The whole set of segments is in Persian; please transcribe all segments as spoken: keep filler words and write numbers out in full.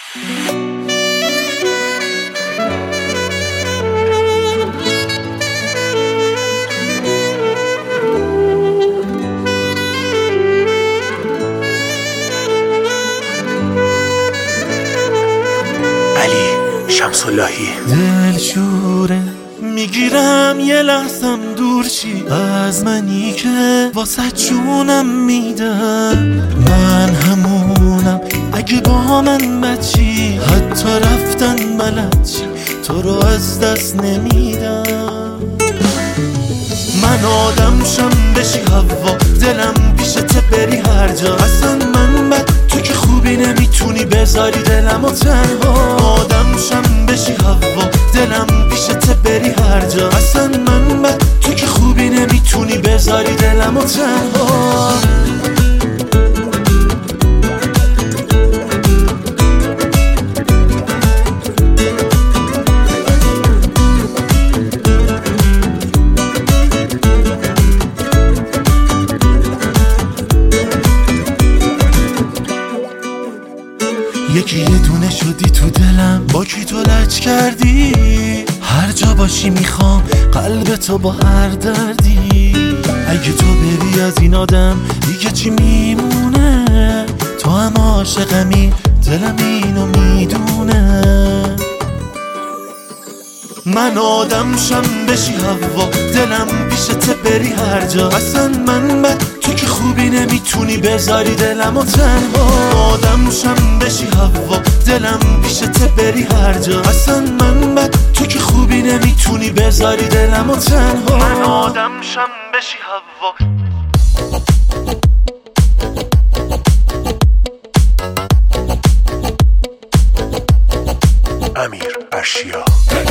شمس اللهی. دلشوره میگیرم یه لحظم دور چی از منی که واسه جونم میدم. من همونم اگه با من بچی، حتی رفتن بلد چی تو رو از دست نمیدم. من آدم شم بشی هوا، دلم پیشت بری هر جا. اصلا من بد تو که خوبی نمیتونی بذاری دلمو تنها. آدم شم بشی هوا، دلم پیشت بری هر جا. اصلا من بد تو که خوبی نمیتونی بذاری دلمو تنها. یکی یه دونه شدی تو دلم، با کی تو لج کردی. هر جا باشی میخوام قلب تو با هر دردی. اگه تو بری از این آدم دیگه چی میمونه؟ تو هم عاشقمی، دلم اینو میدونه. من آدم شم بشی هوا، دلم پیشت بری هر جا. اصلا من بد تو که خوبی نمیتونی بذاری دلمو تنها. آدم شم بشی هوا، دلم پیشت بری هر جا. اصلا من بد تو که خوبی نمیتونی بذاری دلمو تنها. من آدم شم بشی هوا. امیر اشیا.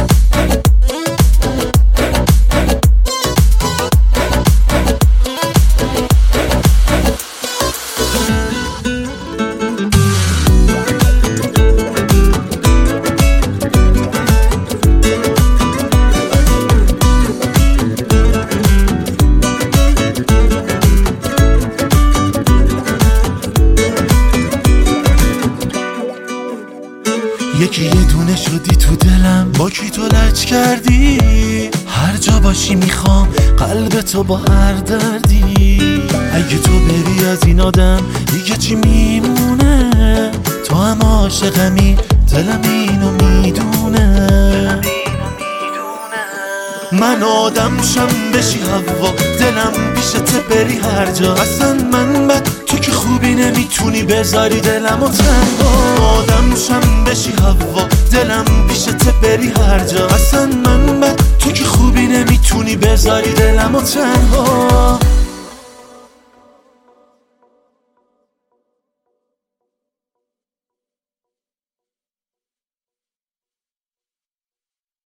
یکی یه دونه شدی تو دلم، با کی تو لج کردی. هر جا باشی میخوام قلب تو با هر دردی. اگه تو بری از این آدم دیگه چی میمونه؟ تو هم عاشقمی، دلم اینو میدونه. من آدم شم بشی هوا، دلم پیشت بری هر جا. اصلا من بد تو که خوبی نمیتونی بذاری دلمو تنها. آدم شم بشی هوا، دلم پیشت بری هر جا. اصلا من بد تو که خوبی نمیتونی بذاری دلمو تنها.